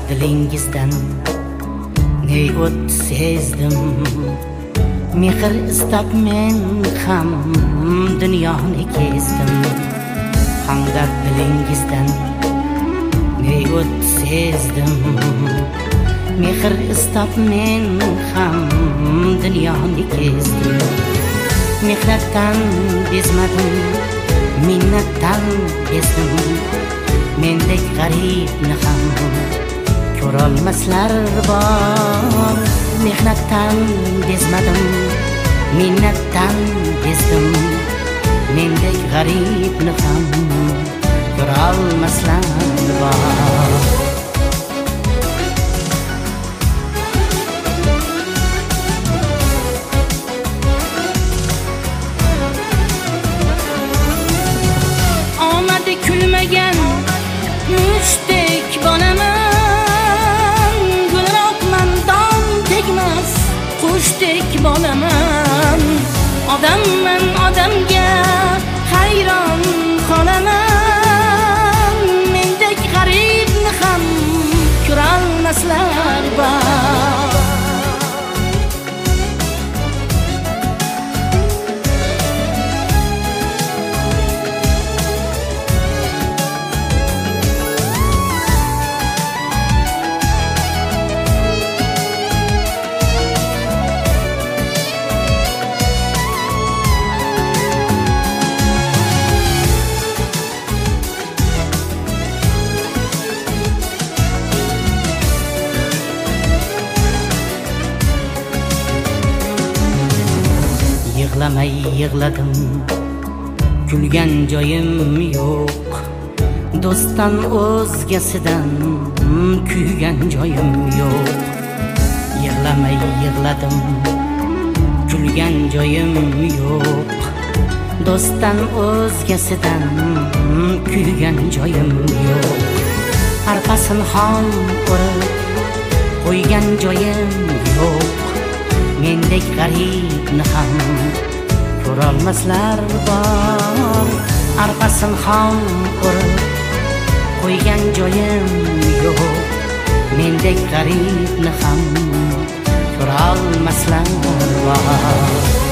dilingizdan ne o't sezdim. Mehr istab men ham dunyoni kezdim. Hamdard dilingizdan ne o't sezdim. Mehr istab men ham dunyoni kezdim. Mehnatdan bezmadim, minnatdan bezdim. Mendek g'aribni ham ko'rolmaslar bor. Mehnatdan bezmadim, minnatdan bezdim. Mendek g'aribni ham ko'rolmaslar bor. Omadi kulmagan mushdek bolaman. Gulroqman, dom tegmas qushdek bolaman. Odamman, odamga hayron qolaman. Mendek g'aribni ham ko'rolmaslar bor. Yig'lamay yig'ladim, kulgan joyim yo'q. Do'stdan o'zgasidan kuygan joyim yo'q. Yig'lamay yig'ladim, kulgan joyim yo'q. Do'stdan o'zgasidan kuygan joyim yo'q. Arpasin xon o'rib qo'ygan joyim yo'q. Mendek g'aribni ham ko'rolmaslar bor. Arpasin xon o'rib qo'ygan joyim yo'q. Mendek g'aribni ham ko'rolmaslar bor.